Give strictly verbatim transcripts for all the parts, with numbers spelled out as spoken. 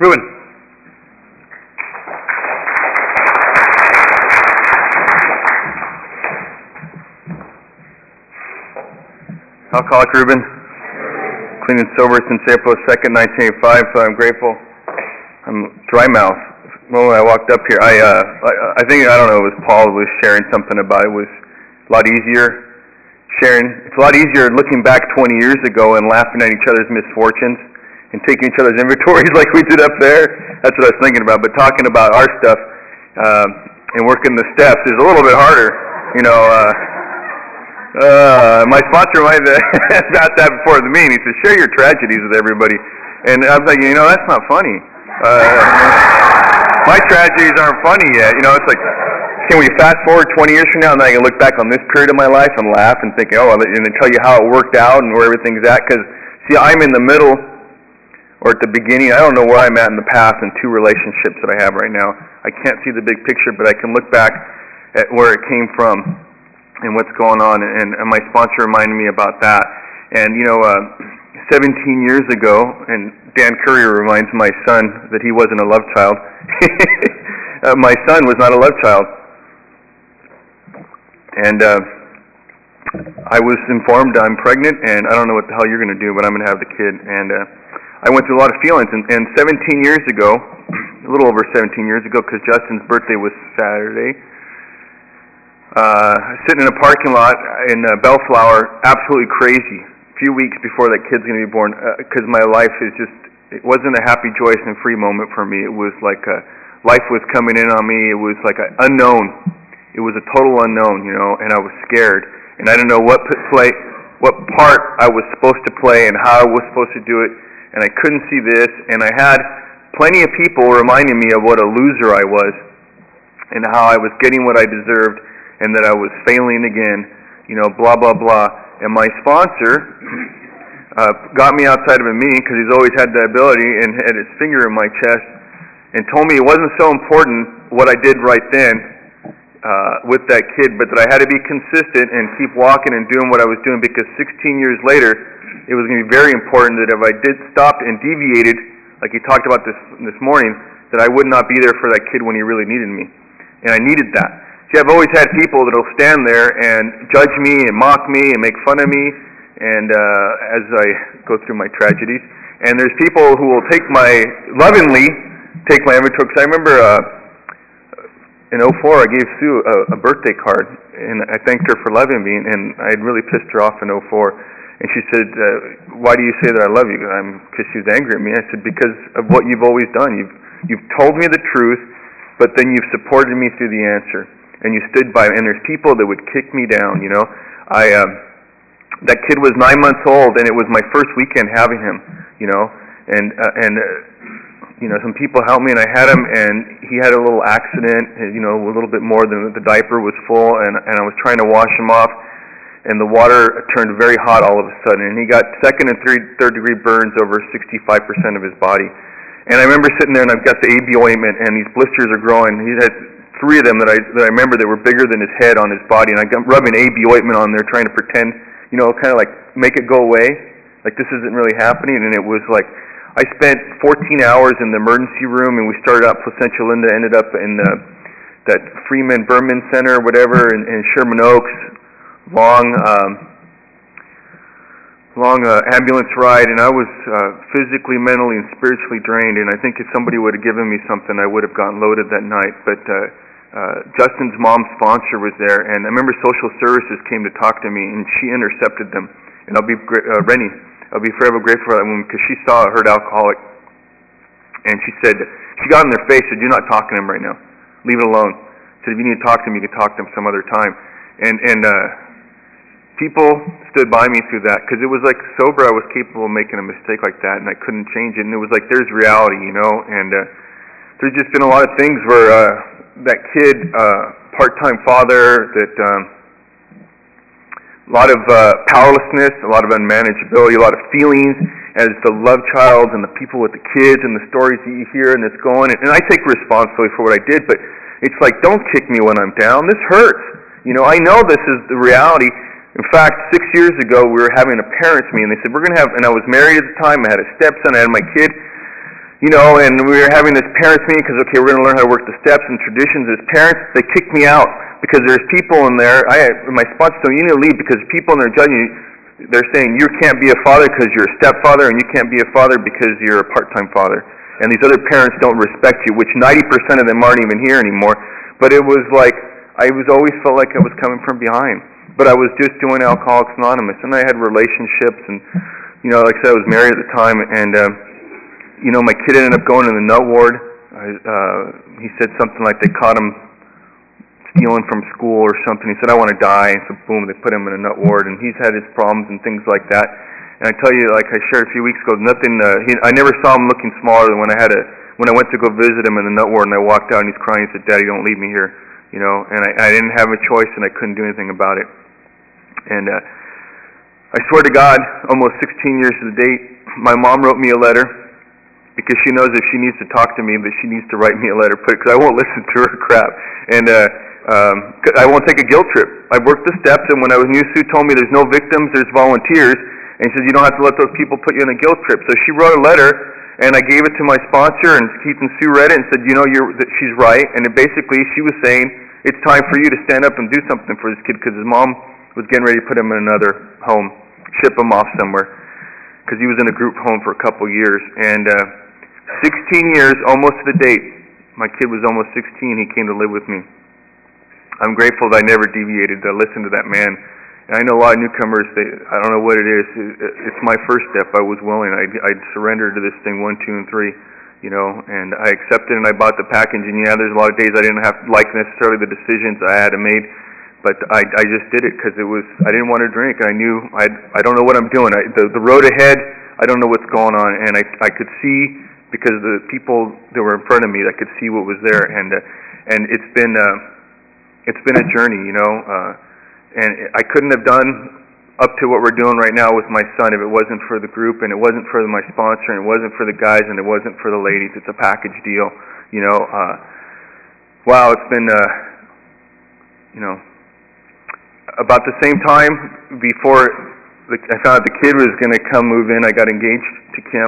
Ruben. Alcoholic Ruben. Clean and sober since April second, nineteen eighty-five, so I'm grateful. I'm dry mouth. When I walked up here, I, uh, I, I think, I don't know, it was Paul who was sharing something about it. It was a lot easier sharing. It's a lot easier looking back twenty years ago and laughing at each other's misfortunes and taking each other's inventories like we did up there. That's what I was thinking about. But talking about our stuff uh, and working the steps is a little bit harder. You know, uh, uh, my sponsor reminded me about that before the meeting. He said, share your tragedies with everybody. And I was like, you know, that's not funny. Uh, my tragedies aren't funny yet. You know, it's like, can we fast forward twenty years from now and then I can look back on this period of my life and laugh and think, oh, and then tell you how it worked out and where everything's at? Because, see, I'm in the middle or at the beginning. I don't know where I'm at in the past in two relationships that I have right now. I can't see the big picture, but I can look back at where it came from and what's going on. And, and my sponsor reminded me about that. And, you know, uh, seventeen years ago, and Dan Currier reminds my son that he wasn't a love child. uh, my son was not a love child. And uh, I was informed I'm pregnant, and I don't know what the hell you're going to do, but I'm going to have the kid. And uh, I went through a lot of feelings. And, and seventeen years ago, a little over seventeen years ago, because Justin's birthday was Saturday, uh, sitting in a parking lot in uh, Bellflower, absolutely crazy. A few weeks before that kid's going to be born, because uh, my life is just, it wasn't a happy, joyous, and free moment for me. It was like a, life was coming in on me. It was like an unknown. It was a total unknown, you know, and I was scared. And I didn't know what play, what part I was supposed to play and how I was supposed to do it. And I couldn't see this. And I had plenty of people reminding me of what a loser I was and how I was getting what I deserved and that I was failing again, you know, blah, blah, blah. And my sponsor uh, got me outside of a meeting because he's always had the ability and had his finger in my chest and told me it wasn't so important what I did right then uh, with that kid, but that I had to be consistent and keep walking and doing what I was doing, because sixteen years later, it was going to be very important that if I did stop and deviated, like he talked about this this morning, that I would not be there for that kid when he really needed me. And I needed that. See, I've always had people that will stand there and judge me and mock me and make fun of me, and uh, as I go through my tragedies. And there's people who will take my, lovingly, take my inventory. Because I remember uh, in oh four, I gave Sue a, a birthday card, and I thanked her for loving me, and I had really pissed her off in oh four. And she said, uh, why do you say that I love you? Because she was angry at me. I said, because of what you've always done. You've, you've told me the truth, but then you've supported me through the answer. And you stood by, and there's people that would kick me down, you know. I, um, that kid was nine months old, and it was my first weekend having him, you know. And, uh, and uh, you know, some people helped me, and I had him, and he had a little accident, you know, a little bit more than the diaper was full, and, and I was trying to wash him off, and the water turned very hot all of a sudden, and he got second and three, third degree burns over sixty-five percent of his body. And I remember sitting there, and I've got the A B ointment, and these blisters are growing. He had three of them that I that I remember that were bigger than his head on his body, and I got rubbing A B ointment on there, trying to pretend, you know, kind of like make it go away, like this isn't really happening. And it was like I spent fourteen hours in the emergency room, and we started out Placentia Linda, ended up in the, that Freeman Berman Center, or whatever, in, in Sherman Oaks. Long, um, long uh, ambulance ride, and I was uh, physically, mentally, and spiritually drained. And I think if somebody would have given me something, I would have gotten loaded that night. But uh, uh, Justin's mom's sponsor was there, and I remember social services came to talk to me, and she intercepted them. And I'll be uh, Rennie, I'll be forever grateful for that woman, because she saw a hurt alcoholic, and she said, she got in their face, said, "You're not talking to him right now. Leave it alone." Said, "If you need to talk to him, you can talk to him some other time." And and uh, people stood by me through that, because it was like sober, I was capable of making a mistake like that, and I couldn't change it. And it was like, there's reality, you know. And uh, there's just been a lot of things where uh, that kid, uh, part-time father, that um, a lot of uh, powerlessness, a lot of unmanageability, a lot of feelings as the love child and the people with the kids and the stories that you hear and it's going. And, and I take responsibility for what I did, but it's like, don't kick me when I'm down. This hurts. You know, I know this is the reality. In fact, six years ago, we were having a parents' meeting. They said, we're going to have, and I was married at the time, I had a stepson, I had my kid. you know, and we were having this parents meeting because, okay, we're going to learn how to work the steps and traditions. As parents, they kicked me out because there's people in there. I, my sponsor told me, you need to leave because people in there judging you. They're saying you can't be a father because you're a stepfather, and you can't be a father because you're a part-time father. And these other parents don't respect you, which ninety percent of them aren't even here anymore. But it was like, I was always felt like I was coming from behind. But I was just doing Alcoholics Anonymous, and I had relationships, and, you know, like I said, I was married at the time, and, uh, you know, my kid ended up going to the nut ward. I, uh, he said something like they caught him stealing from school or something. He said, I want to die. So boom, they put him in a nut ward, and he's had his problems and things like that. And I tell you, like I shared a few weeks ago, nothing. Uh, he, I never saw him looking smaller than when I had a when I went to go visit him in the nut ward, and I walked out, and he's crying. He said, Daddy, don't leave me here, you know. And I, I didn't have a choice, and I couldn't do anything about it. And uh, I swear to God, almost sixteen years to the date, my mom wrote me a letter, because she knows if she needs to talk to me, that she needs to write me a letter, because I won't listen to her crap. And uh, um, I won't take a guilt trip. I worked the steps, and when I was new, Sue told me there's no victims, there's volunteers. And she said, you don't have to let those people put you in a guilt trip. So she wrote a letter, and I gave it to my sponsor, and Keith and Sue read it and said, you know, you're, that she's right. And it basically, she was saying, it's time for you to stand up and do something for this kid, because his mom was getting ready to put him in another home, ship him off somewhere, because he was in a group home for a couple years. And uh, sixteen years, almost to the date, my kid was almost sixteen, he came to live with me. I'm grateful that I never deviated, to listen to that man. And I know a lot of newcomers, they, I don't know what it is. It's my first step. I was willing. I'd, I'd surrender to this thing one, two, and three, you know, and I accepted and I bought the package. And yeah, there's a lot of days I didn't have to like necessarily the decisions I had to make, but I, I just did it because it was, I didn't want to drink. I knew, I I don't know what I'm doing. I, the, the road ahead, I don't know what's going on. And I, I could see, because the people that were in front of me, I could see what was there. And, uh, and it's been, uh, it's been a journey, you know, uh, and I couldn't have done up to what we're doing right now with my son if it wasn't for the group, and it wasn't for my sponsor, and it wasn't for the guys, and it wasn't for the ladies. It's a package deal, you know. Uh, wow, it's been, uh, you know, about the same time before the, I found out the kid was going to come move in, I got engaged to Kim,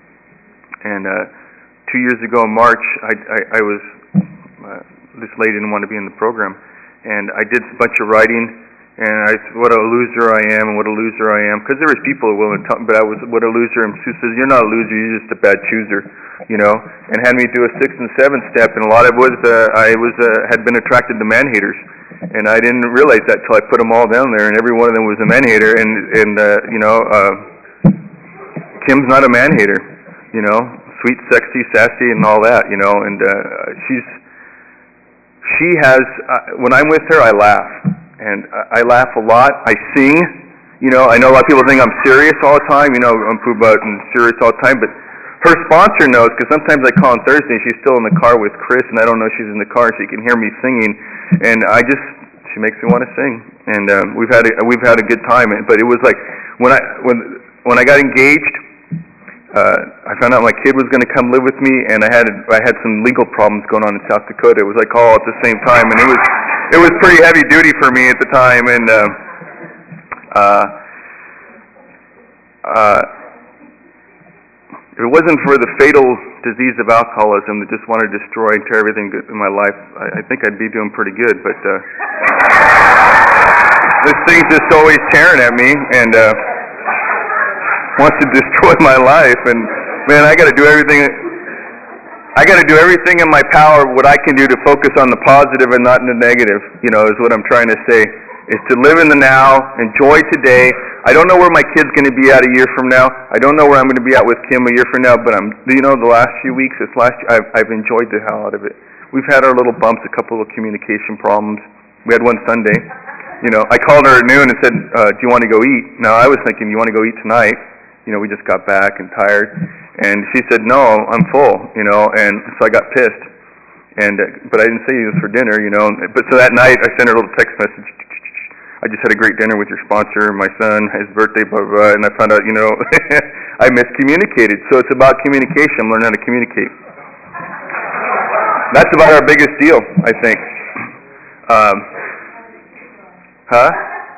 and uh, two years ago in March, I, I, I was... Uh, this lady didn't want to be in the program, and I did a bunch of writing, and I said, what a loser I am, and what a loser I am, because there was people who were willing to talk, but I was, what a loser, and Sue says, you're not a loser, you're just a bad chooser, you know, and had me do a sixth and seventh step, and a lot of it was, uh, I was, uh, had been attracted to man-haters, and I didn't realize that till I put them all down there, and every one of them was a man-hater, and, and uh, you know, uh, Kim's not a man-hater, you know, sweet, sexy, sassy, and all that, you know, and uh, she's, She has, uh, when I'm with her, I laugh, and uh, I laugh a lot. I sing, you know, I know a lot of people think I'm serious all the time, you know, I'm Poobah and serious all the time, but her sponsor knows, because sometimes I call on Thursday, and she's still in the car with Chris, and I don't know she's in the car, she can hear me singing, and I just, she makes me want to sing, and um, we've had a, we've had a good time, but it was like, when I, when, when I got engaged, Uh, I found out my kid was going to come live with me, and I had I had some legal problems going on in South Dakota. It was like all at the same time, and it was it was pretty heavy duty for me at the time. And uh, uh, uh, if it wasn't for the fatal disease of alcoholism that just wanted to destroy and tear everything in my life, I, I think I'd be doing pretty good. But uh, this thing's just always tearing at me, and. Uh, wants to destroy my life, and man, I got to do everything. I got to do everything in my power, what I can do to focus on the positive and not in the negative. You know, is what I'm trying to say. Is to live in the now, enjoy today. I don't know where my kid's going to be at a year from now. I don't know where I'm going to be at with Kim a year from now. But I'm, you know, the last few weeks, this last, I've, I've enjoyed the hell out of it. We've had our little bumps, a couple of communication problems. We had one Sunday. You know, I called her at noon and said, uh, "Do you want to go eat?" Now I was thinking, "You want to go eat tonight?" You know, we just got back and tired, and she said, "No, I'm full," you know, and so I got pissed, and uh, but I didn't say it was for dinner, you know, but so that night I sent her a little text message, I just had a great dinner with your sponsor, my son, his birthday, blah, blah, blah, and I found out, you know, I miscommunicated, so it's about communication, learn how to communicate. That's about our biggest deal, I think. Um, huh?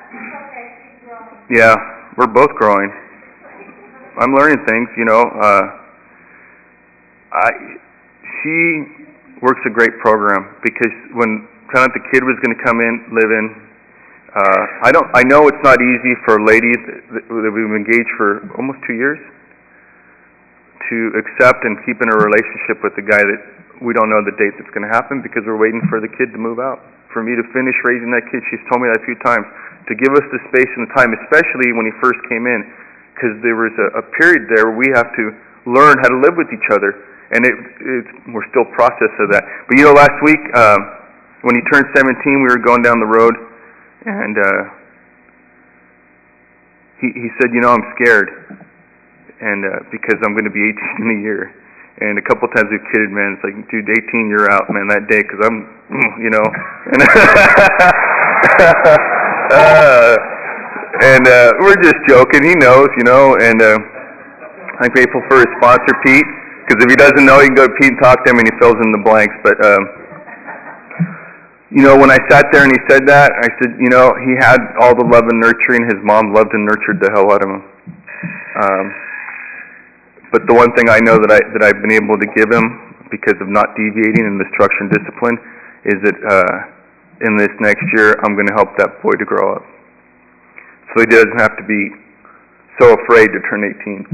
Yeah, we're both growing. I'm learning things, you know. Uh, I, she works a great program because when found out the kid was going to come in, live in, uh, I don't, I know it's not easy for ladies that, that we've engaged for almost two years to accept and keep in a relationship with a guy that we don't know the date that's going to happen because we're waiting for the kid to move out. For me to finish raising that kid, she's told me that a few times, to give us the space and the time, especially when he first came in, because there was a, a period there where we have to learn how to live with each other, and it, it's, we're still process of that. But you know, last week, uh, when he turned seventeen, we were going down the road, and uh, he, he said, you know, I'm scared, and uh, because I'm going to be eighteen in a year. And a couple times we've kidded, man, it's like, dude, eighteen, you're out, man, that day, because I'm, you know. And, uh, and uh, we're just joking. He knows, you know, and uh, I'm grateful for his sponsor, Pete, because if he doesn't know, you can go to Pete and talk to him, and he fills in the blanks. But, um, you know, when I sat there and he said that, I said, you know, he had all the love and nurturing. His mom loved and nurtured the hell out of him. Um, But the one thing I know that, I, that I've been able to give him, because of not deviating in the structure and discipline, is that uh, in this next year, I'm going to help that boy to grow up. So he doesn't have to be so afraid to turn eighteen.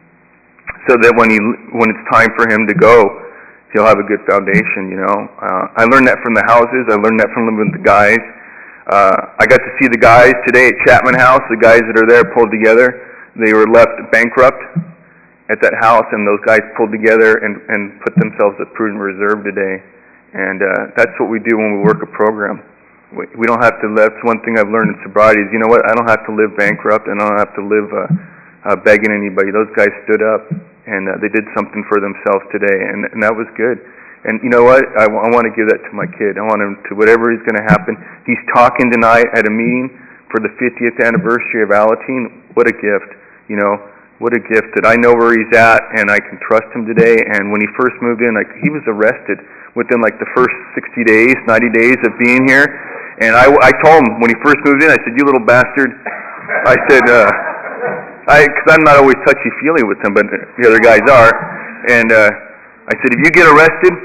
So that when he when it's time for him to go, he'll have a good foundation, you know. Uh, I learned that from the houses. I learned that from living with the guys. Uh, I got to see the guys today at Chapman House, the guys that are there pulled together. They were left bankrupt at that house, and those guys pulled together and, and put themselves at prudent reserve today. And uh, that's what we do when we work a program. We, we don't have to, that's one thing I've learned in sobriety is, you know what, I don't have to live bankrupt, and I don't have to live uh, uh, begging anybody. Those guys stood up, and uh, they did something for themselves today, and, and that was good. And you know what, I, w- I want to give that to my kid. I want him to, whatever is going to happen. He's talking tonight at a meeting for the fiftieth anniversary of Alateen. What a gift, you know. What a gift that I know where he's at, and I can trust him today. And when he first moved in, like, he was arrested within like the first sixty days, ninety days of being here. And I, I told him when he first moved in, I said, "You little bastard!" I said, uh, "I, because I'm not always touchy-feely with him, but the other guys are." And uh, I said, "If you get arrested,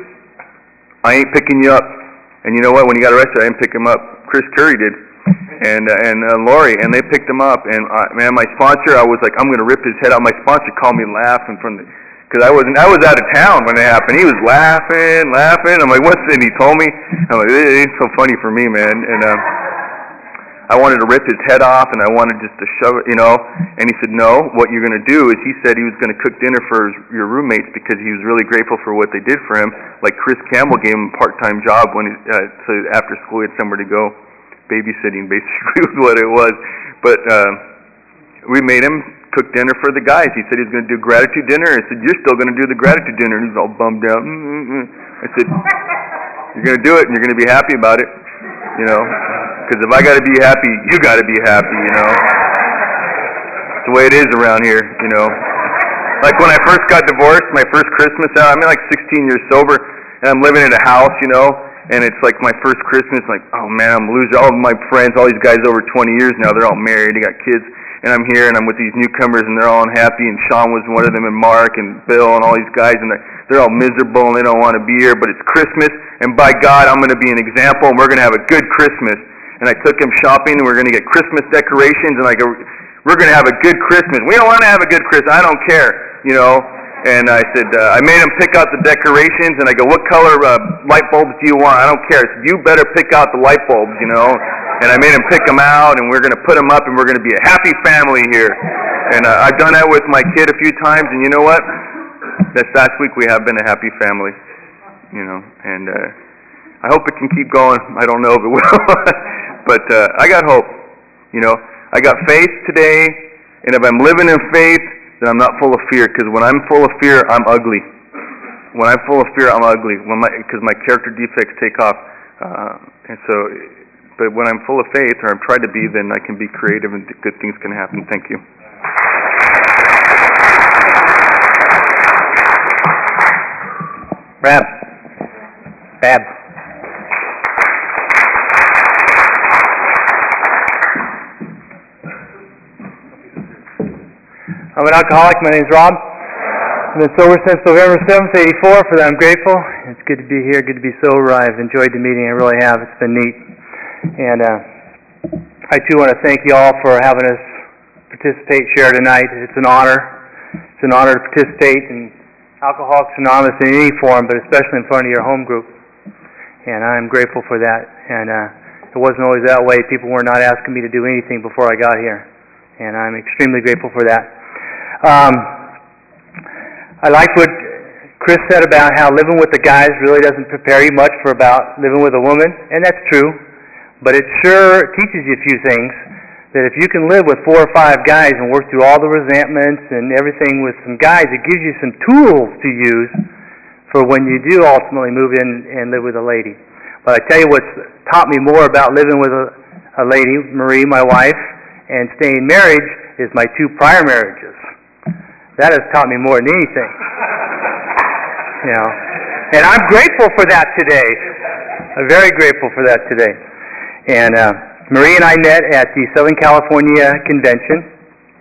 I ain't picking you up." And you know what? When he got arrested, I didn't pick him up. Chris Curry did. and uh, and uh, Lori, and they picked him up. And uh, man, my sponsor, I was like, I'm going to rip his head out. My sponsor called me laughing from the, because I wasn't, I was out of town when it happened. He was laughing, laughing. I'm like, what's it? And he told me. I'm like, it ain't so funny for me, man. And um, I wanted to rip his head off, and I wanted just to shove it, you know. And he said, no. What you're going to do is, he said he was going to cook dinner for his, your roommates because he was really grateful for what they did for him. Like Chris Campbell gave him a part-time job when he, uh, so after school he had somewhere to go. Babysitting basically was what it was. But uh, we made him cook dinner for the guys. He said he was going to do gratitude dinner. I said, you're still going to do the gratitude dinner. And he was all bummed out. Mm-hmm. I said, you're going to do it, and you're going to be happy about it, you know. Because if I got to be happy, you got to be happy, you know. It's the way it is around here, you know. Like when I first got divorced, my first Christmas out, I'm like sixteen years sober, and I'm living in a house, you know. And it's like my first Christmas, like, oh man, I'm losing all of my friends, all these guys over twenty years now, they're all married, they got kids, and I'm here, and I'm with these newcomers, and they're all unhappy, and Sean was one of them, and Mark, and Bill, and all these guys, and they're, they're all miserable, and they don't want to be here, but it's Christmas, and by God, I'm going to be an example, and we're going to have a good Christmas. And I took him shopping, and we're going to get Christmas decorations, and I go, we're going to have a good Christmas. We don't want to have a good Christmas, I don't care, you know. And I said, uh, I made him pick out the decorations, and I go, what color uh, light bulbs do you want? I don't care. I said, you better pick out the light bulbs, you know. And I made him pick them out, and we're going to put them up, and we're going to be a happy family here. And uh, I've done that with my kid a few times, and you know what? This last week we have been a happy family, you know. And uh, I hope it can keep going. I don't know if it will. But uh, I got hope, you know. I got faith today, and if I'm living in faith, then I'm not full of fear, because when I'm full of fear, I'm ugly. When I'm full of fear, I'm ugly, when my because my character defects take off. Uh, and so, but when I'm full of faith, or I'm trying to be, then I can be creative and good things can happen. Thank you. Brad. Brad. I'm an alcoholic. My name's Rob. I've been sober since November seventh, eighty-four. For that, I'm grateful. It's good to be here, good to be sober. I've enjoyed the meeting. I really have. It's been neat. And uh, I, too, want to thank you all for having us participate, share tonight. It's an honor. It's an honor to participate in Alcoholics Anonymous in any form, but especially in front of your home group. And I'm grateful for that. And uh, it wasn't always that way. People were not asking me to do anything before I got here. And I'm extremely grateful for that. Um, I like what Chris said about how living with the guys really doesn't prepare you much for about living with a woman, and that's true, but it sure teaches you a few things, that if you can live with four or five guys and work through all the resentments and everything with some guys, it gives you some tools to use for when you do ultimately move in and live with a lady. But I tell you what's taught me more about living with a, a lady, Marie, my wife, and staying married is my two prior marriages. That has taught me more than anything. You know, and I'm grateful for that today. I'm very grateful for that today. And uh, Marie and I met at the Southern California Convention,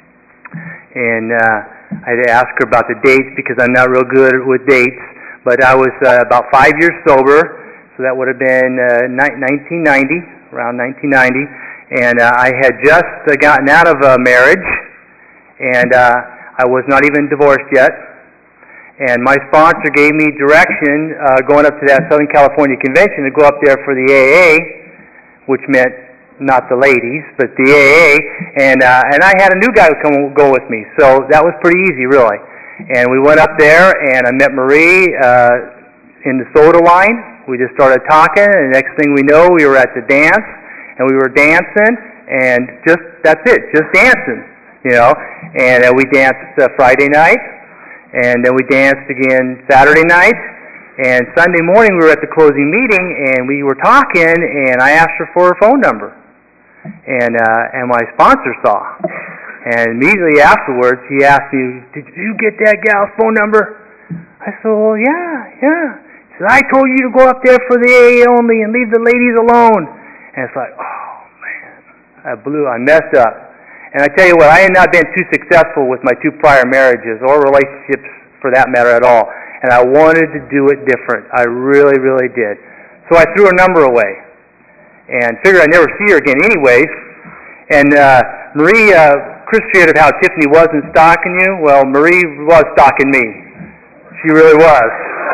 and uh, I asked her about the dates because I'm not real good with dates. But I was uh, about five years sober, so that would have been uh, nineteen ninety, around nineteen ninety. And uh, I had just uh, gotten out of a marriage, and uh, I was not even divorced yet, and my sponsor gave me direction uh, going up to that Southern California Convention to go up there for the A A, which meant not the ladies, but the A A, and uh, and I had a new guy come go with me, so that was pretty easy, really. And we went up there, and I met Marie uh, in the soda line. We just started talking, and the next thing we know, we were at the dance, and we were dancing, and just that's it, just dancing. You know, and uh, we danced uh, Friday night, and then we danced again Saturday night, and Sunday morning we were at the closing meeting, and we were talking, and I asked her for her phone number, and uh, and my sponsor saw, and immediately afterwards he asked me, "Did you get that gal's phone number?" I said, "Well, yeah, yeah." He said, "I told you to go up there for the A A only and leave the ladies alone." And it's like, oh man, I blew, I messed up. And I tell you what, I had not been too successful with my two prior marriages or relationships for that matter at all. And I wanted to do it different. I really, really did. So I threw a number away and figured I'd never see her again anyways. And uh, Marie, uh, Chris shared how Tiffany wasn't stalking you. Well, Marie was stalking me. She really was,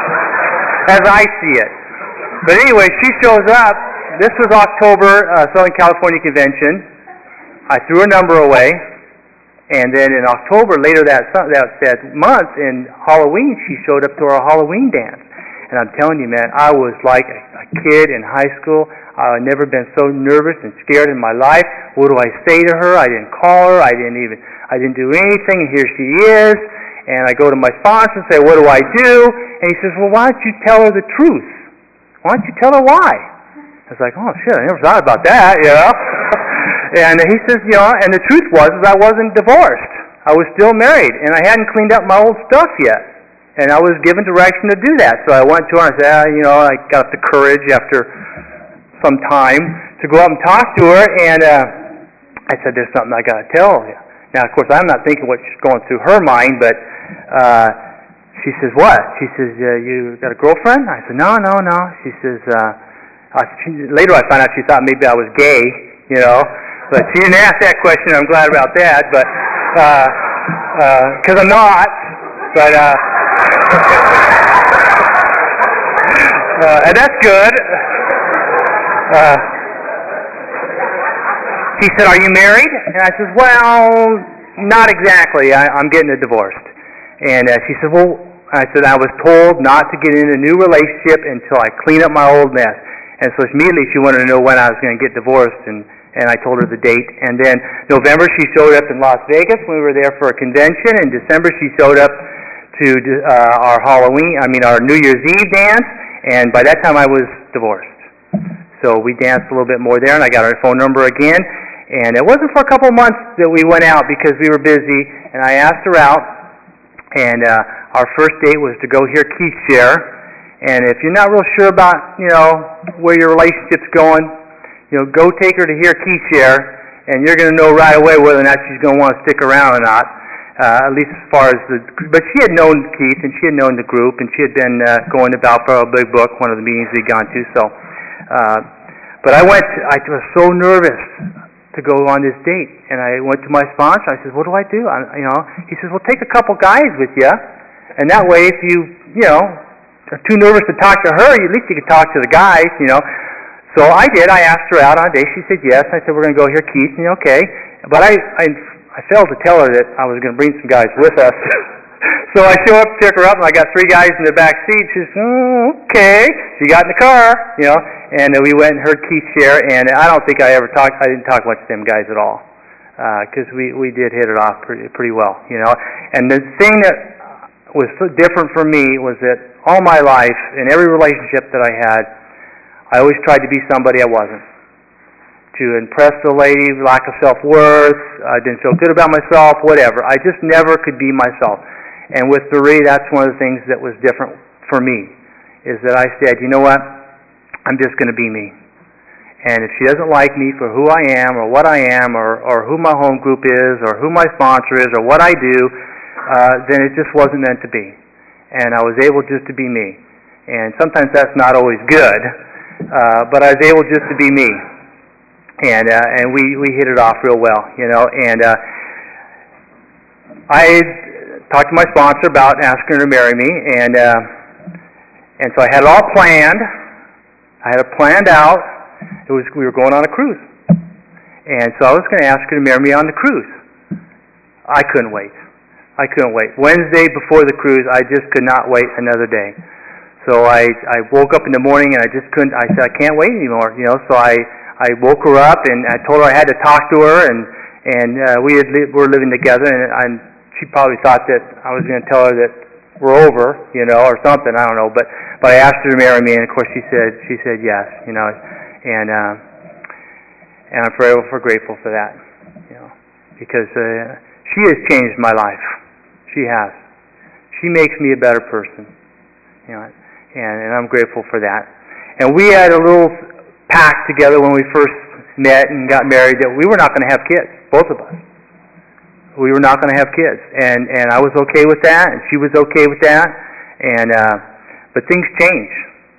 as I see it. But anyway, she shows up. This was October, uh, Southern California Convention. I threw a number away, and then in October, later that that, that month, in Halloween, she showed up to our Halloween dance. And I'm telling you, man, I was like a, a kid in high school. I'd never been so nervous and scared in my life. What do I say to her? I didn't call her. I didn't even, I didn't do anything. And here she is. And I go to my sponsor and say, what do I do? And he says, well, why don't you tell her the truth? Why don't you tell her why? I was like, oh, shit, I never thought about that, you know? And he says, you know, and the truth was is I wasn't divorced. I was still married, and I hadn't cleaned up my old stuff yet. And I was given direction to do that. So I went to her and I said, ah, you know, I got up the courage after some time to go up and talk to her, and uh, I said, there's something I got to tell you. Now, of course, I'm not thinking what's going through her mind, but uh, she says, what? She says, uh, you got a girlfriend? I said, no, no, no. She says, uh, uh, she, later I found out she thought maybe I was gay, you know. But she didn't ask that question. I'm glad about that. But because uh, uh, I'm not. But uh, uh, and that's good. Uh, she said, "Are you married?" And I said, "Well, not exactly. I, I'm getting a divorce." And uh, she said, "Well," I said, "I was told not to get in a new relationship until I clean up my old mess." And so immediately she wanted to know when I was going to get divorced, and. And I told her the date. And then November she showed up in Las Vegas when we were there for a convention. In December she showed up to uh, our Halloween, I mean our New Year's Eve dance. And by that time I was divorced. So we danced a little bit more there, and I got her phone number again. And it wasn't for a couple of months that we went out because we were busy. And I asked her out. And uh, our first date was to go hear Keith share. And if you're not real sure about, you know, where your relationship's going, you know, go take her to hear Keith share, and you're going to know right away whether or not she's going to want to stick around or not. uh, at least as far as the, but she had known Keith, and she had known the group, and she had been uh, going to Valparaiso Big Book, one of the meetings we'd gone to, so, uh, but I went, I was so nervous to go on this date, and I went to my sponsor, I said, what do I do? I, you know, he says, well, take a couple guys with you, and that way if you, you know, are too nervous to talk to her, at least you can talk to the guys, you know. So I did, I asked her out on a date, she said yes, I said, we're going to go hear Keith, and okay, but I, I, I failed to tell her that I was going to bring some guys with us. So I show up, pick her up, and I got three guys in the back seat. She says, oh, okay. She got in the car, you know, and uh, we went and heard Keith share, and I don't think I ever talked, I didn't talk much to them guys at all, because uh, we, we did hit it off pretty, pretty well, you know. And the thing that was so different for me was that all my life, in every relationship that I had, I always tried to be somebody I wasn't. To impress the lady, lack of self-worth, I didn't feel good about myself, whatever. I just never could be myself. And with Marie, that's one of the things that was different for me, is that I said, you know what, I'm just going to be me. And if she doesn't like me for who I am, or what I am, or, or who my home group is, or who my sponsor is, or what I do, uh, then it just wasn't meant to be. And I was able just to be me. And sometimes that's not always good, uh, but I was able just to be me. And uh, and we, we hit it off real well, you know. And uh, I talked to my sponsor about asking her to marry me, and uh, and so I had it all planned. I had it planned out. It was we were going on a cruise, and so I was going to ask her to marry me on the cruise. I couldn't wait. I couldn't wait. Wednesday before the cruise, I just could not wait another day. So I I woke up in the morning and I just couldn't. I said I can't wait anymore, you know. So I. I woke her up and I told her I had to talk to her, and and uh, we had li- were living together, and, and she probably thought that I was going to tell her that we're over, you know, or something. I don't know, but but I asked her to marry me, and of course she said she said yes, you know, and uh, and I'm forever for grateful for that, you know, because uh, she has changed my life. She has. She makes me a better person, you know, and and I'm grateful for that. And we had a little pact together when we first met and got married that we were not going to have kids, both of us. We were not going to have kids, and and I was okay with that, and she was okay with that, and uh, but things changed,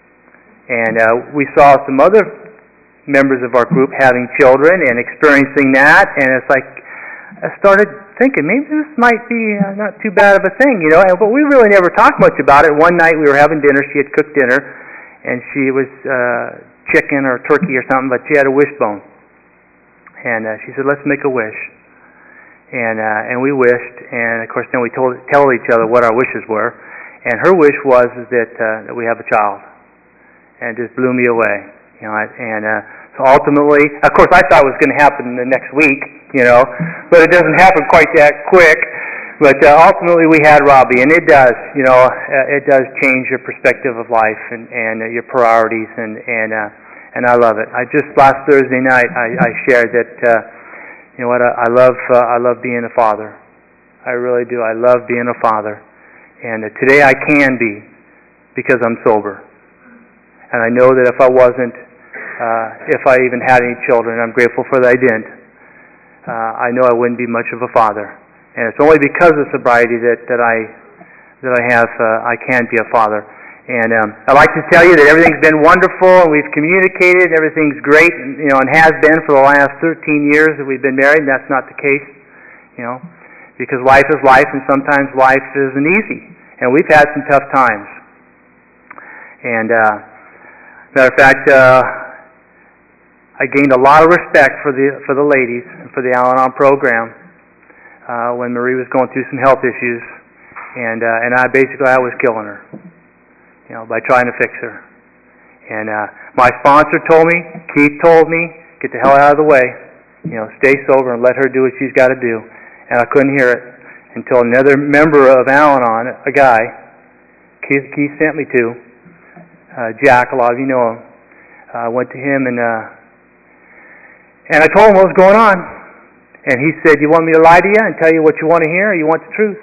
and uh, we saw some other members of our group having children and experiencing that, and it's like I started thinking maybe this might be uh, not too bad of a thing, you know. And, but we really never talked much about it. One night we were having dinner; she had cooked dinner, and she was. Uh, chicken or turkey or something, but she had a wishbone. And uh, she said, let's make a wish. And uh, and we wished, and of course then we told tell each other what our wishes were. And her wish was is that, uh, that we have a child. And it just blew me away. You know, and uh, so ultimately, of course I thought it was going to happen the next week, you know, but it doesn't happen quite that quick. But uh, ultimately we had Robbie, and it does, you know, uh, it does change your perspective of life and, and uh, your priorities, and and uh, and I love it. I just last Thursday night I, I shared that, uh, you know what, I, I love uh, I love being a father. I really do. I love being a father, and uh, today I can be because I'm sober, and I know that if I wasn't, uh, if I even had any children, I'm grateful for that I didn't. Uh, I know I wouldn't be much of a father. And it's only because of sobriety that, that I that I have uh, I can be a father. And um, I'd like to tell you that everything's been wonderful, and we've communicated. Everything's great, and, you know, and has been for the last thirteen years that we've been married. And that's not the case, you know, because life is life, and sometimes life isn't easy. And we've had some tough times. And uh, matter of fact, uh, I gained a lot of respect for the for the ladies and for the Al-Anon program. Uh, when Marie was going through some health issues, and uh, and I basically I was killing her, you know, by trying to fix her. And uh, my sponsor told me, Keith told me, get the hell out of the way, you know, stay sober and let her do what she's got to do. And I couldn't hear it until another member of Al-Anon, a guy, Keith, Keith sent me to, uh, Jack, a lot of you know him. I uh, went to him and uh, and I told him what was going on. And he said, you want me to lie to you and tell you what you want to hear, or you want the truth?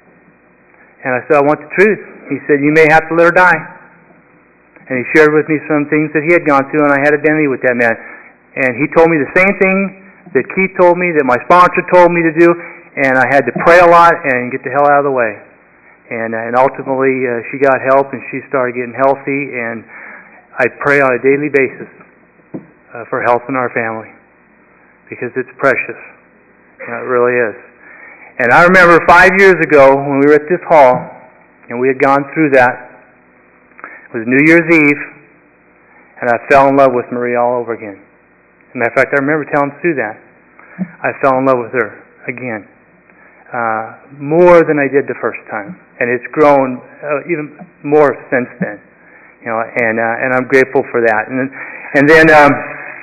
And I said, I want the truth. He said, you may have to let her die. And he shared with me some things that he had gone through, and I had identity with that man. And he told me the same thing that Keith told me, that my sponsor told me to do, and I had to pray a lot and get the hell out of the way. And, and ultimately, uh, she got help, and she started getting healthy, and I pray on a daily basis uh, for health in our family, because it's precious. You know, it really is. And I remember five years ago when we were at this hall, and we had gone through that. It was New Year's Eve, and I fell in love with Marie all over again. As a matter of fact, I remember telling Sue that. I fell in love with her again. Uh, more than I did the first time, and it's grown uh, even more since then, you know. And uh, and I'm grateful for that. And and then um,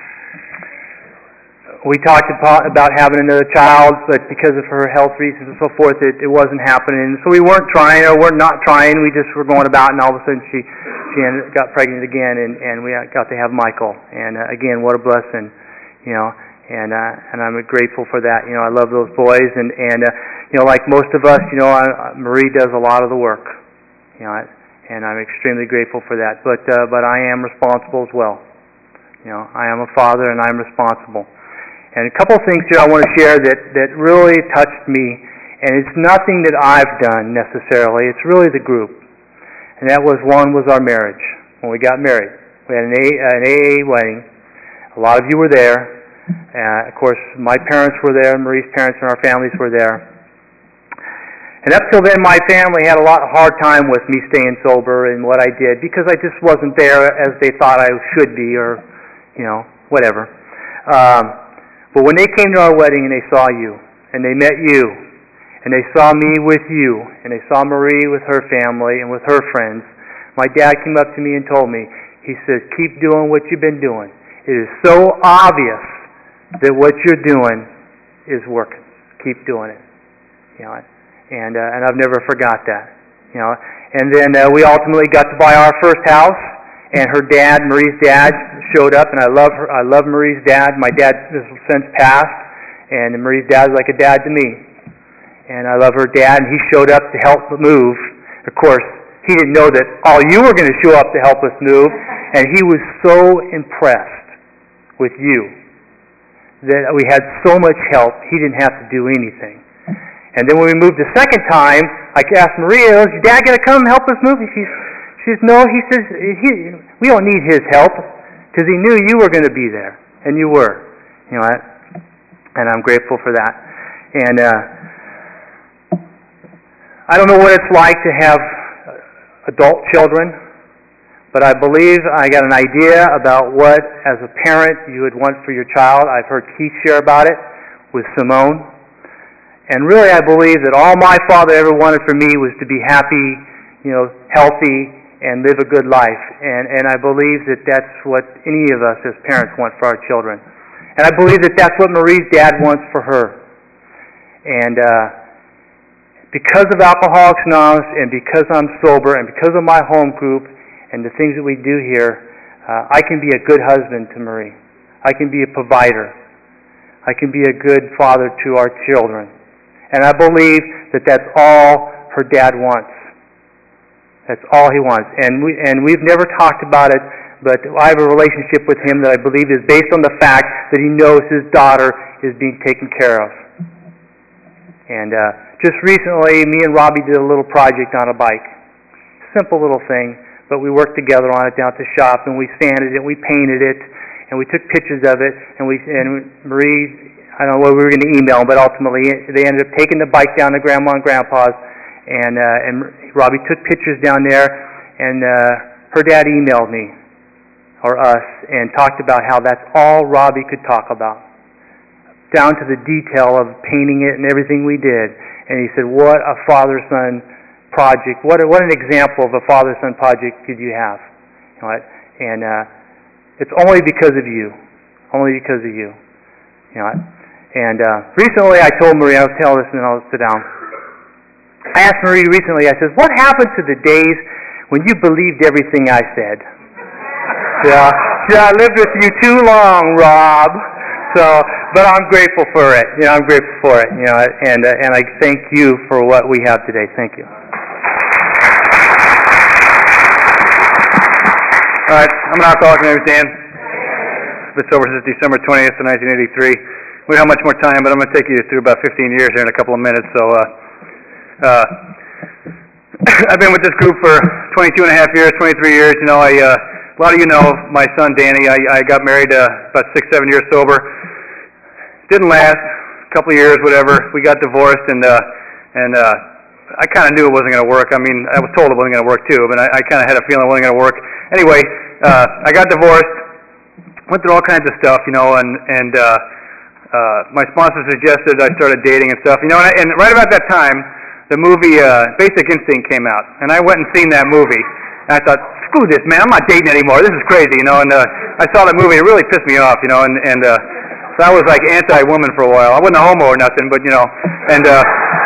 we talked about having another child, but because of her health reasons and so forth, it, it wasn't happening. So we weren't trying, or we're not trying. We just were going about, and all of a sudden she she ended, got pregnant again, and and we got to have Michael. And uh, again, what a blessing, you know. And uh, and I'm grateful for that. You know, I love those boys, and and uh, you know, like most of us, you know, I, Marie does a lot of the work. You know, and I'm extremely grateful for that. But uh, but I am responsible as well. You know, I am a father, and I'm responsible. And a couple of things here I want to share that that really touched me, and it's nothing that I've done necessarily. It's really the group. And that was one was our marriage when we got married. We had an A an A A wedding. A lot of you were there. Uh, of course, my parents were there, Marie's parents and our families were there. And up till then, my family had a lot of hard time with me staying sober and what I did, because I just wasn't there as they thought I should be, or, you know, whatever. Um, but when they came to our wedding and they saw you, and they met you, and they saw me with you, and they saw Marie with her family and with her friends, my dad came up to me and told me, he says, keep doing what you've been doing. It is so obvious that what you're doing is working. Keep doing it, you know. And uh, and I've never forgot that, you know. And then uh, we ultimately got to buy our first house, and her dad, Marie's dad, showed up, and I love her. I love Marie's dad. My dad has since passed, and Marie's dad is like a dad to me. And I love her dad, and he showed up to help move. Of course, he didn't know that all you were going to show up to help us move, and he was so impressed with you that we had so much help, he didn't have to do anything. And then when we moved the second time, I asked Maria, is your dad going to come help us move? She, she says, no, he says, he, we don't need his help, because he knew you were going to be there, and you were. You know, and I'm grateful for that. And uh, I don't know what it's like to have adult children, but I believe I got an idea about what, as a parent, you would want for your child. I've heard Keith share about it with Simone. And really, I believe that all my father ever wanted for me was to be happy, you know, healthy, and live a good life. And, and I believe that that's what any of us as parents want for our children. And I believe that that's what Marie's dad wants for her. And uh, because of Alcoholics Anonymous, and because I'm sober, and because of my home group, and the things that we do here, uh, I can be a good husband to Marie. I can be a provider. I can be a good father to our children. And I believe that that's all her dad wants. That's all he wants. And, we, and we've never talked about it, but I have a relationship with him that I believe is based on the fact that he knows his daughter is being taken care of. And uh, just recently, me and Robbie did a little project on a bike. Simple little thing. But we worked together on it down at the shop, and we sanded it, we painted it, and we took pictures of it, and we and Marie, I don't know what we were going to email, but ultimately they ended up taking the bike down to Grandma and Grandpa's, and uh, and Robbie took pictures down there, and uh, her dad emailed me, or us, and talked about how that's all Robbie could talk about, down to the detail of painting it and everything we did. And he said, what a father-son project. What what an example of a father-son project could you have? You know, and uh, it's only because of you. Only because of you. You know, and uh, recently I told Marie, I'll tell this and then I'll sit down. I asked Marie recently, I said, what happened to the days when you believed everything I said? Yeah, yeah, I lived with you too long, Rob. So, but I'm grateful for it. You know, I'm grateful for it. You know, and uh, and I thank you for what we have today. Thank you. All right, I'm an alcoholic and understand. Been sober since December twentieth, nineteen eighty-three. we don't have much more time, but I'm going to take you through about fifteen years here in a couple of minutes. So, uh, uh, I've been with this group for twenty-two and a half years, twenty-three years. You know, I, uh, a lot of you know my son Danny. I, I got married uh, about six, seven years sober. Didn't last. A couple of years, whatever. We got divorced, and uh, and uh, I kind of knew it wasn't going to work. I mean, I was told it wasn't going to work too, but I, I kind of had a feeling it wasn't going to work. Anyway, uh, I got divorced. Went through all kinds of stuff, you know, and and uh, uh, my sponsor suggested I started dating and stuff, you know. And, I, and right about that time, the movie uh, Basic Instinct came out, and I went and seen that movie. And I thought, screw this, man! I'm not dating anymore. This is crazy, you know. And uh, I saw that movie; it really pissed me off, you know. And and uh, so I was like anti-woman for a while. I wasn't a homo or nothing, but you know, and uh,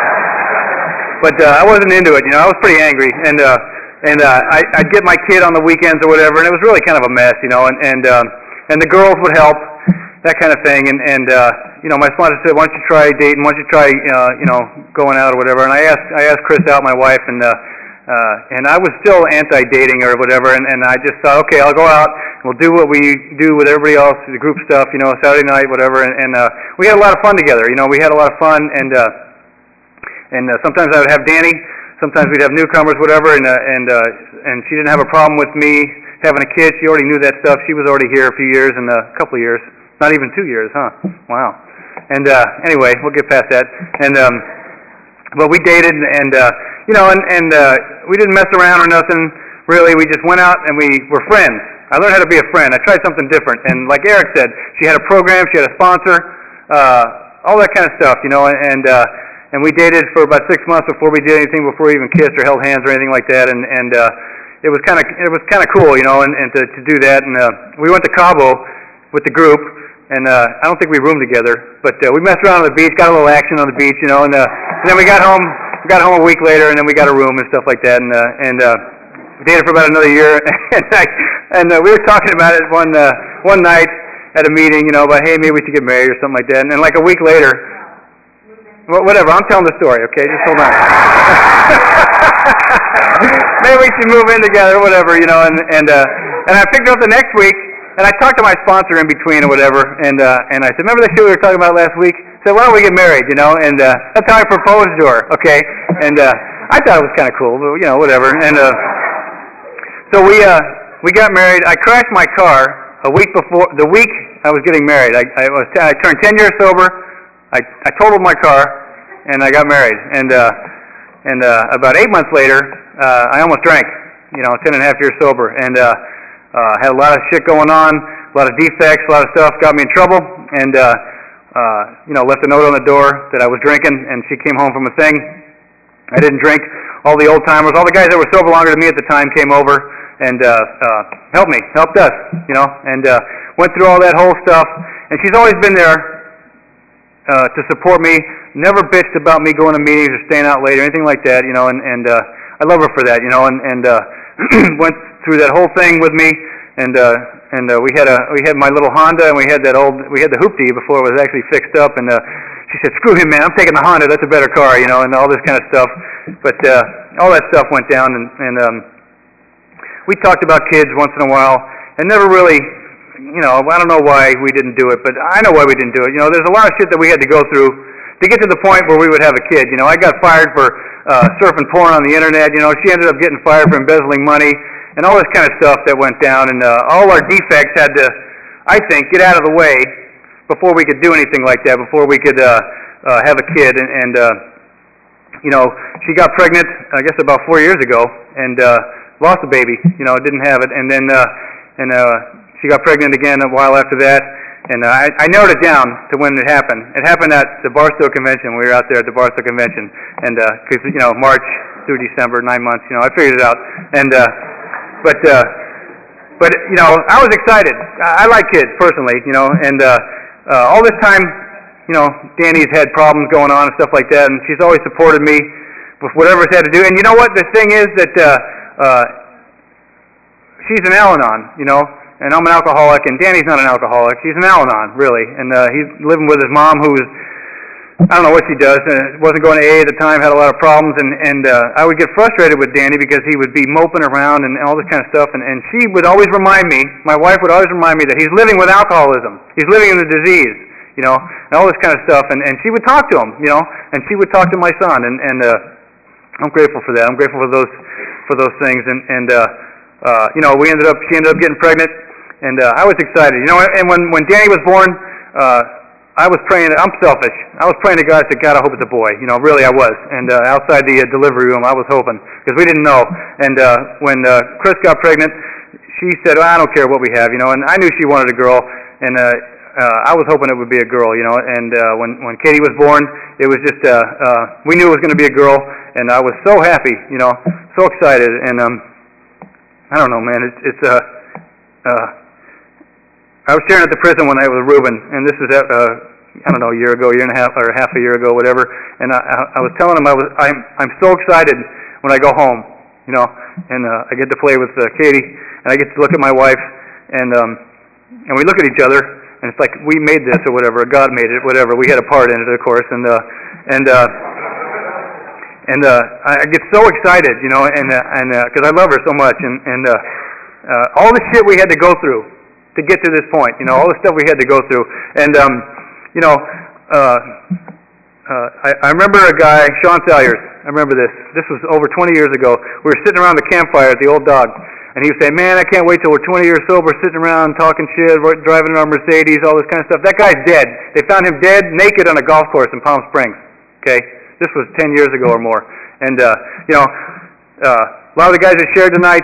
but uh, I wasn't into it, you know. I was pretty angry, and uh, and uh, I, I'd get my kid on the weekends or whatever, and it was really kind of a mess, you know. And and um, and the girls would help, that kind of thing. And and uh, you know, my sponsor said, "Why don't you try dating? Why don't you try, uh, you know, going out or whatever?" And I asked I asked Chris out, my wife, and uh, uh, and I was still anti-dating or whatever. And, and I just thought, okay, I'll go out. We'll do what we do with everybody else, the group stuff, you know, Saturday night, whatever. And, and uh, we had a lot of fun together. You know, we had a lot of fun. And uh, and uh, sometimes I would have Danny. Sometimes we'd have newcomers, whatever. And uh, and uh, and she didn't have a problem with me having a kid. She already knew that stuff. She was already here a few years and a couple of years. Not even two years, huh? Wow. And uh, anyway, we'll get past that. And um, but we dated, and uh, you know, and and uh, we didn't mess around or nothing really. We just went out and we were friends. I learned how to be a friend. I tried something different. And like Eric said, she had a program, she had a sponsor, uh, all that kind of stuff, you know. And and, uh, and we dated for about six months before we did anything, before we even kissed or held hands or anything like that. And and uh, it was kind of it was kind of cool, you know, and, and to to do that. And uh, we went to Cabo with the group. And uh, I don't think we roomed together, but uh, we messed around on the beach, got a little action on the beach, you know, and, uh, and then we got home, we got home a week later, and then we got a room and stuff like that, and uh, and uh, dated for about another year, and I, and uh, we were talking about it one uh, one night at a meeting, you know, about hey, maybe we should get married or something like that, and then like a week later, well, whatever, I'm telling the story, okay, just hold on. Maybe we should move in together, whatever, you know, and and uh, and I picked her up the next week. And I talked to my sponsor in between or whatever, and uh, and I said, remember that shit we were talking about last week? I said, why don't we get married, you know? And uh, that's how I proposed to her, okay? And uh, I thought it was kind of cool, but, you know, whatever. And uh, so we uh, we got married. I crashed my car a week before, the week I was getting married. I, I, was, I turned ten years sober. I, I totaled my car, and I got married. And uh, and uh, about eight months later, uh, I almost drank, you know, ten and a half years sober. And uh, Uh, had a lot of shit going on, a lot of defects, a lot of stuff, got me in trouble, and, uh, uh, you know, left a note on the door that I was drinking, and she came home from a thing. I didn't drink. All the old-timers, all the guys that were sober longer than me at the time came over and uh, uh, helped me, helped us, you know, and uh, went through all that whole stuff. And she's always been there uh, to support me, never bitched about me going to meetings or staying out late or anything like that, you know, and, and uh, I love her for that, you know, and, and uh, went through that whole thing with me, and uh, and uh, we had a we had my little Honda, and we had that old we had the Hoopty before it was actually fixed up, and uh, she said, "Screw him, man! I'm taking the Honda. That's a better car," you know, and all this kind of stuff. But uh, all that stuff went down, and, and um, we talked about kids once in a while, and never really, you know, I don't know why we didn't do it, but I know why we didn't do it. You know, there's a lot of shit that we had to go through to get to the point where we would have a kid. You know, I got fired for uh, surfing porn on the internet. You know, she ended up getting fired for embezzling money. And all this kind of stuff that went down, and uh, all our defects had to, I think, get out of the way before we could do anything like that, before we could uh, uh, have a kid. And, and uh, you know, she got pregnant, I guess, about four years ago, and uh, lost a baby. You know, didn't have it. And then uh, and uh, she got pregnant again a while after that. And uh, I, I narrowed it down to when it happened. It happened at the Barstow Convention. We were out there at the Barstow Convention, and because uh, you know, March through December, nine months. You know, I figured it out. And uh, But, uh, but you know, I was excited. I, I like kids, personally, you know, and uh, uh, all this time, you know, Danny's had problems going on and stuff like that, and she's always supported me with whatever's had to do. And you know what? The thing is that uh, uh, she's an Al-Anon, you know, and I'm an alcoholic, and Danny's not an alcoholic. He's an Al-Anon, really, and uh, he's living with his mom, who's I don't know what she does. Uh, wasn't going to A A at the time, had a lot of problems, and, and uh, I would get frustrated with Danny because he would be moping around and all this kind of stuff, and, and she would always remind me, my wife would always remind me that he's living with alcoholism. He's living in the disease. you know, and all this kind of stuff. And, and she would talk to him, you know, and she would talk to my son, and, and uh, I'm grateful for that. I'm grateful for those for those things. And, and uh, uh, you know, we ended up, she ended up getting pregnant, and uh, I was excited, you know. And when when Danny was born, uh, I was praying. I'm selfish. I was praying to God. I said, God, I hope it's a boy. You know, really, I was. And uh, outside the uh, delivery room, I was hoping, because we didn't know. And uh, when uh, Chris got pregnant, she said, well, I don't care what we have, you know. And I knew she wanted a girl, and uh, uh, I was hoping it would be a girl, you know. And uh, when when Katie was born, it was just uh, uh, we knew it was going to be a girl, and I was so happy, you know, so excited. And um, I don't know, man. It's it's uh, uh, I was sharing at the prison one night with Reuben, and this is at, uh, I don't know, a year ago, a year and a half, or half a year ago, whatever. And I, I was telling him I was, I'm, I'm so excited when I go home, you know, and uh, I get to play with uh, Katie, and I get to look at my wife, and um, and we look at each other, and it's like we made this or whatever, God made it, whatever. We had a part in it, of course, and uh, and uh, and uh, I get so excited, you know, and uh, and because uh, I love her so much, and and uh, uh, all the shit we had to go through to get to this point, you know, all the stuff we had to go through. And, um, you know, uh, uh, I, I remember a guy, Sean Salyers, I remember this. This was over twenty years ago. We were sitting around the campfire at the Old Dog, and he would say, man, I can't wait till we're twenty years sober, sitting around talking shit, driving in our Mercedes, all this kind of stuff. That guy's dead. They found him dead, naked on a golf course in Palm Springs, okay? This was ten years ago or more. And, uh, you know, uh, a lot of the guys that shared tonight,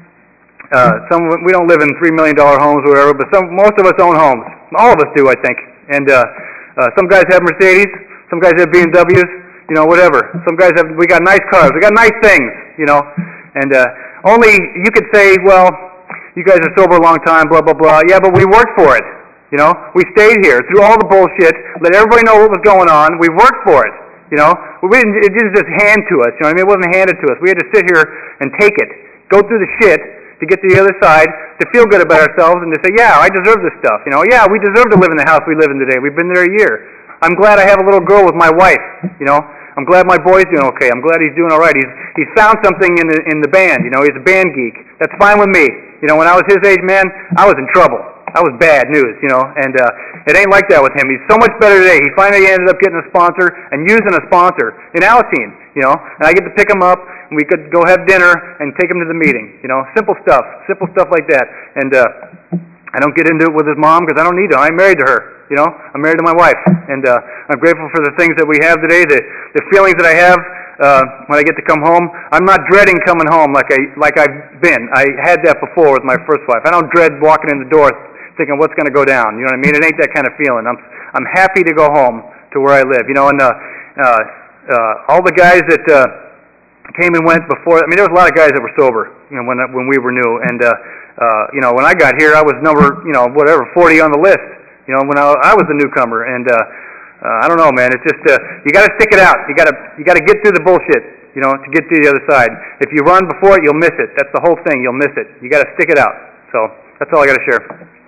Uh, some we don't live in three million dollar homes or whatever, but some most of us own homes. All of us do, I think. And uh, uh, some guys have Mercedes, some guys have B M Ws, you know, whatever. Some guys have. We got nice cars, we got nice things, you know. And uh, only you could say, well, you guys are sober a long time, blah blah blah. Yeah, but we worked for it, you know. We stayed here through all the bullshit, let everybody know what was going on. We worked for it, you know. We didn't. It didn't just hand to us, you know what I mean? It wasn't handed to us. We had to sit here and take it, go through the shit, to get to the other side, to feel good about ourselves, and to say, yeah, I deserve this stuff. You know, yeah, we deserve to live in the house we live in today. We've been there a year. I'm glad I have a little girl with my wife. You know, I'm glad my boy's doing okay. I'm glad he's doing all right. He's he's found something in the in the band. You know, he's a band geek. That's fine with me. You know, when I was his age, man, I was in trouble. I was bad news. You know, and uh, it ain't like that with him. He's so much better today. He finally ended up getting a sponsor and using a sponsor in Alateen. You know, and I get to pick him up, and we could go have dinner and take him to the meeting. You know, simple stuff, simple stuff like that. And uh, I don't get into it with his mom because I don't need to. I'm married to her. You know, I'm married to my wife, and uh, I'm grateful for the things that we have today, the the feelings that I have uh, when I get to come home. I'm not dreading coming home like I like I've been. I had that before with my first wife. I don't dread walking in the door thinking what's going to go down. You know what I mean? It ain't that kind of feeling. I'm I'm happy to go home to where I live. You know, and uh, uh, uh, all the guys that uh, came and went before. I mean, there was a lot of guys that were sober. You know, when when we were new, and uh, uh, you know, when I got here, I was number you know whatever forty on the list. You know, when I, I was a newcomer, and uh, uh, I don't know, man. It's just uh, you got to stick it out. You got to you got to get through the bullshit. You know, to get to the other side. If you run before it, you'll miss it. That's the whole thing. You'll miss it. You got to stick it out. So that's all I got to share.